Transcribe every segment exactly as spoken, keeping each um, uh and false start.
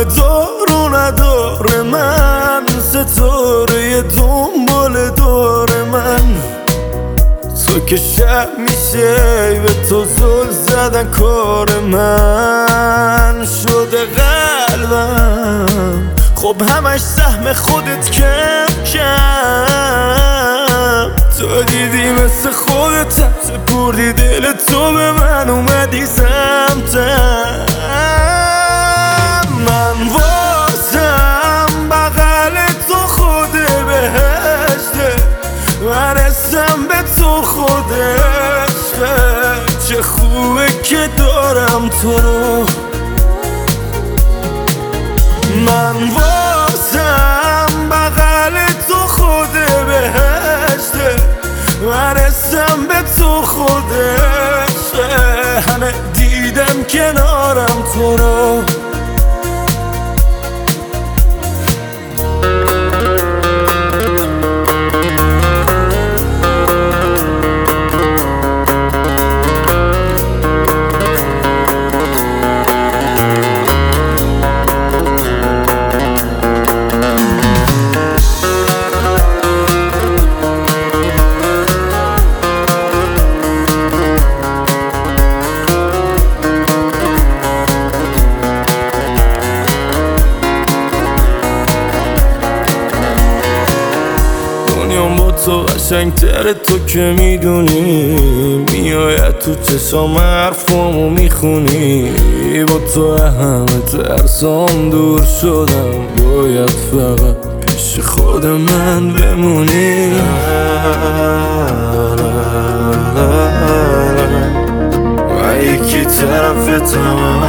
همه دارو نداره من، ستاره دنبال دور من. تو که شب میشه به تو زل زدن کار من شده قلبم. خب همش سهم خودت کم کم، تو دیدی مثل خودت سپردی دل تو به من، اومدی سمتم. من واسم بغل تو خود بهشته، ورسم به تو خود عشقه. چه خوبه که دارم تو رو. من واسم بغل تو خود بهشته، ورسم به تو خود عشقه. همه دیدم کنارم تو رو. با تو قشنگتر تو که میدونی، میاید تو چشام حرفامو میخونی. با تو همه ترسام دور شدم، باید فقط پیش خود من بمونی. و یکی طرفتم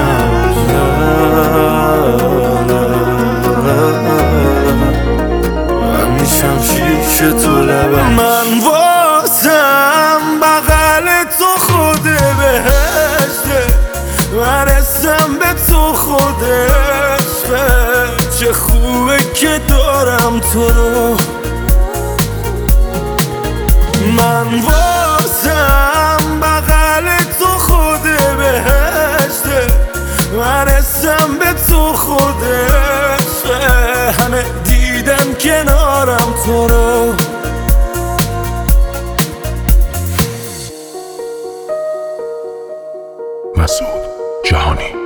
شمشیر تو لبم. من واسم بغل تو خود بهشته، ورسم به تو خود عشقه. چه خوبه که دارم تو رو. من واسم بغل تو خود بهشته، ورسم به تو خود عشقه. همه دیدن کنارم تو رو. مسعود جهانی.